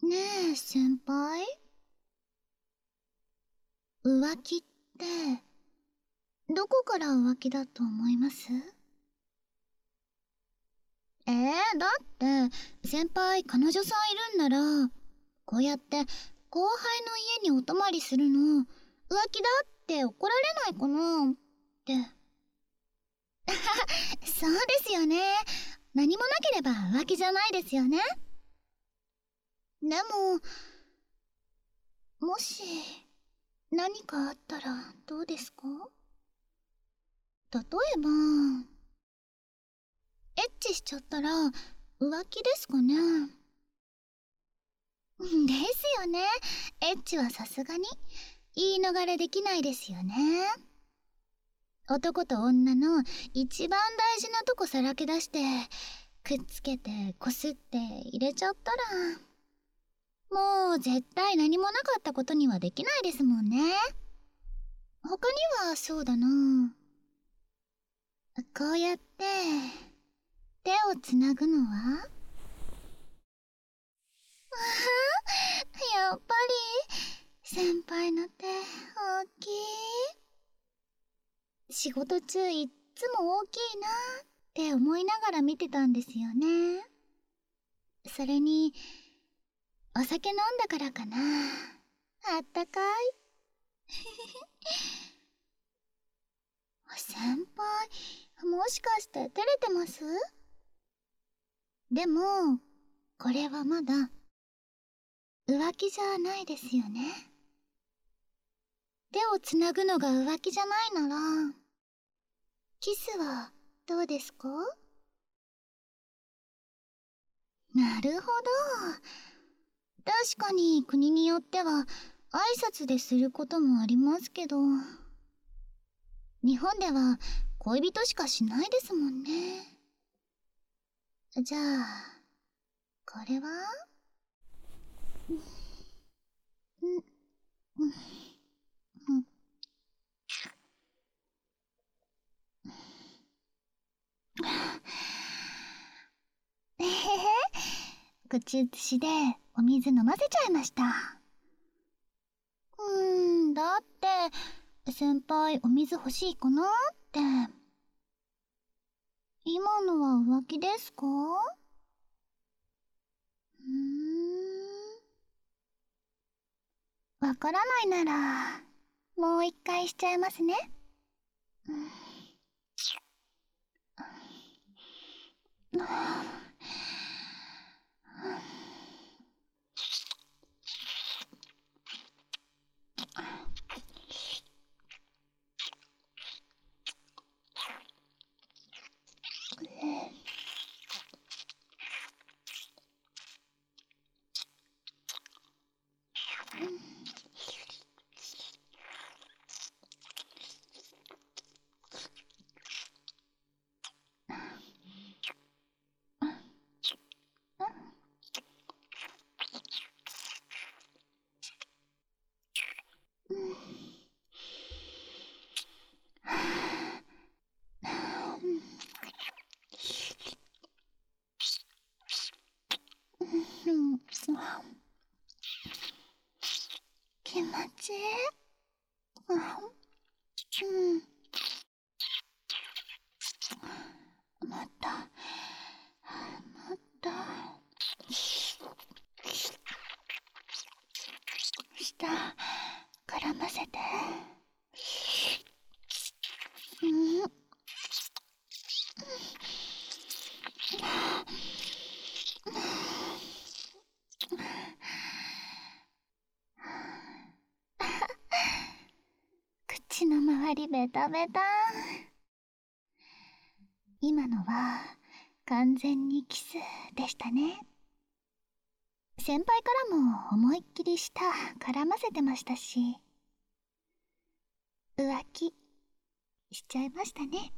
ねえ、先輩。浮気って、どこから浮気だと思います？だって、先輩彼女さんいるんなら、こうやって後輩の家にお泊まりするの、浮気だって怒られないかなって。そうですよね。何もなければ浮気じゃないですよね。でも、もし、何かあったらどうですか？例えば、エッチしちゃったら浮気ですかね？ですよね。エッチはさすがに言い逃れできないですよね。男と女の一番大事なとこさらけ出してくっつけてこすって入れちゃったら、もう絶対何もなかったことにはできないですもんね。他にはそうだな、こうやって手をつなぐのは？やっぱり先輩の手大きい。仕事中いっつも大きいなって思いながら見てたんですよね。それにお酒飲んだからかな、あったかい。先輩、もしかして照れてます？でもこれはまだ浮気じゃないですよね。手をつなぐのが浮気じゃないなら、キスはどうですか？なるほど。確かに国によっては挨拶ですることもありますけど、日本では恋人しかしないですもんね。じゃあこれは？んんんえへへ、口移しでお水飲ませちゃいました。だって先輩お水欲しいかなって。今のは浮気ですか？わからないならもう一回しちゃいますね。気持ちいい。もっともっと舌絡ませて。口の周りベタベタ。今のは完全にキスでしたね。先輩からも思いっきり舌絡ませてましたし、浮気しちゃいましたね。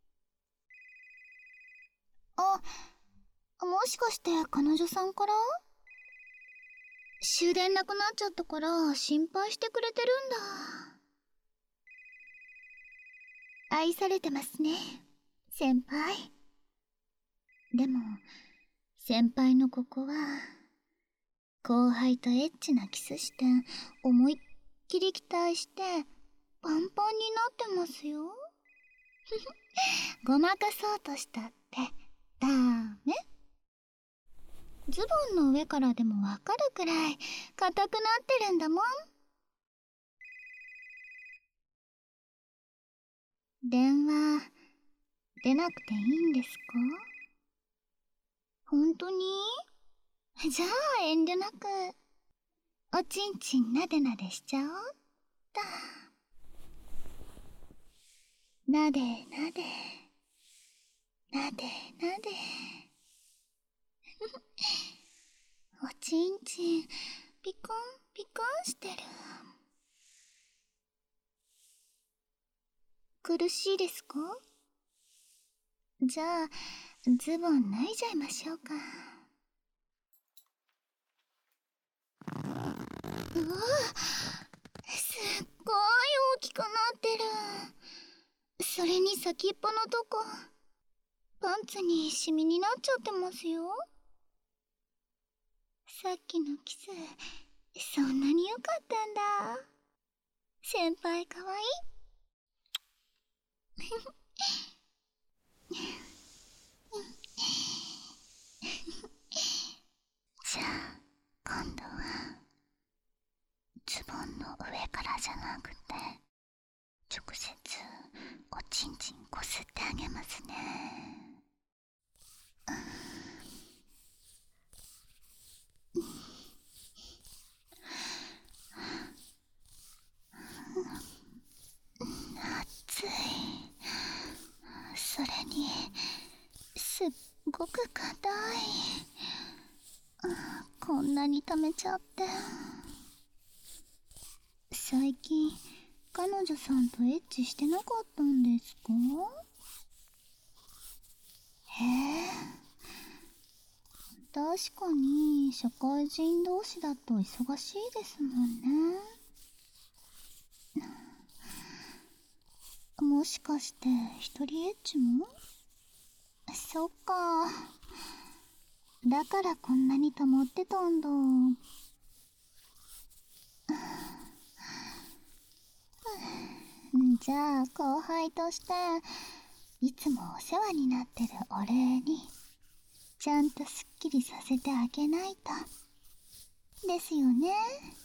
あ、もしかして彼女さんから？終電なくなっちゃったから心配してくれてるんだ。愛されてますね、先輩。でも先輩のここは後輩とエッチなキスして思いっきり期待してパンパンになってますよ。ごまかそうとしたってダメ。ズボンの上からでもわかるくらい硬くなってるんだもん。電話出なくていいんですか？本当に？じゃあ遠慮なくおちんちんなでなでしちゃおうっと。なでなでなでなでおちんちんピコンピコンしてる。苦しいですか？じゃあズボン脱いじゃいましょうか。うわ、すっごい大きくなってる。それに先っぽのとこパンツにシミになっちゃってますよ。さっきのキスそんなに良かったんだ。先輩かわいい。じゃあ今度はズボンの上からじゃなくて直接おちんちんこすってあげますね。熱い。それにすっごく硬い。こんなに溜めちゃって。最近彼女さんとエッチしてなかったんですか？へえ、確かに社会人同士だと忙しいですもんね。もしかして一人エッチも？そっか、だからこんなに溜まってたんだ。じゃあ後輩としていつもお世話になってるお礼にちゃんとすっきりさせてあげないとですよね。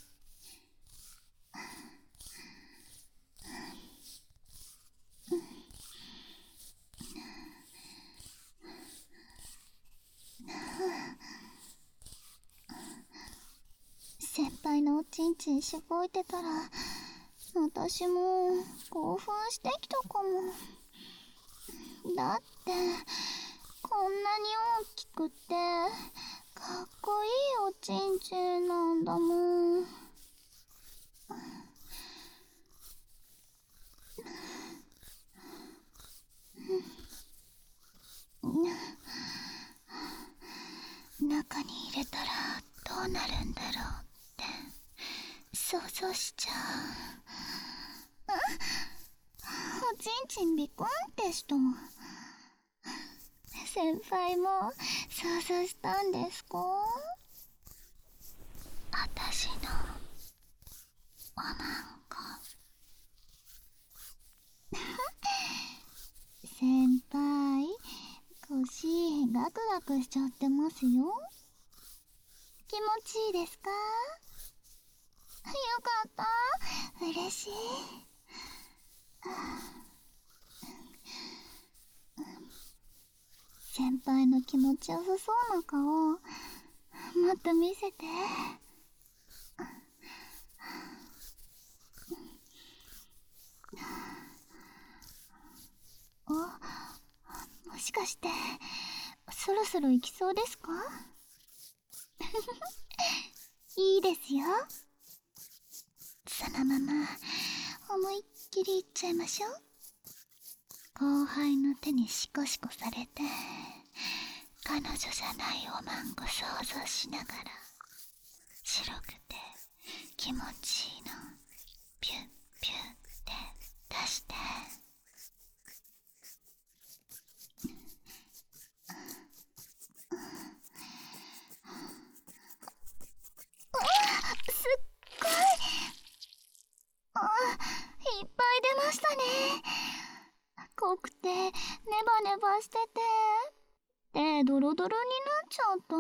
先輩のおちんちんしごいてたら私も興奮してきたかも。だってこんなに大きくてかっこいいおちんちんなんだもん。中に入れたらどうなるんだろうって想像しちゃう。おちんちんビコンってした。先輩も想像したんですか？あたしのおまんこ。先輩腰ガクガクしちゃってますよ。気持ちいいですか？よかった、嬉しい。先輩の気持ちよさそうな顔もっと見せて。もしかしてそろそろ行きそうですか？いいですよ。そのまま思いっきりいっちゃいましょう。後輩の手にシコシコされて彼女じゃないおまんこ想像しながら白くて気持ちいいのピュッピュッって出して。 濃くてネバネバしてて手ドロドロになっちゃった。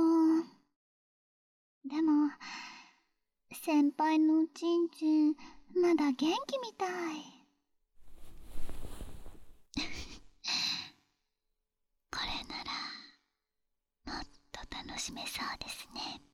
でも先輩のおちんちんまだ元気みたい。これならもっと楽しめそうですね。